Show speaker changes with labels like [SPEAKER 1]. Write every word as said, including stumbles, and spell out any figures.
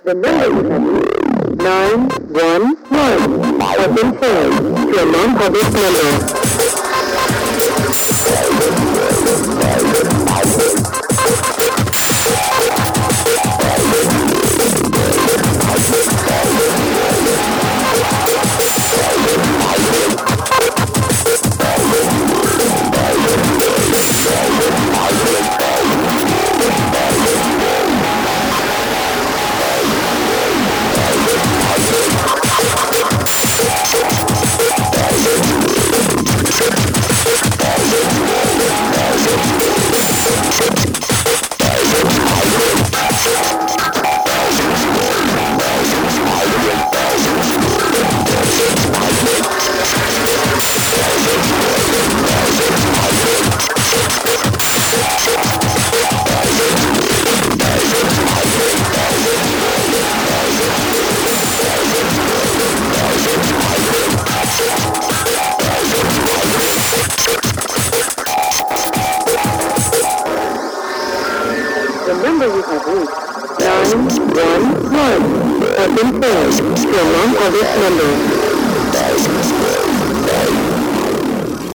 [SPEAKER 1] The number you have reached, nine one one, has been changed to a non-public number. The number you have reached, nine one one, has been changed to a non-public number.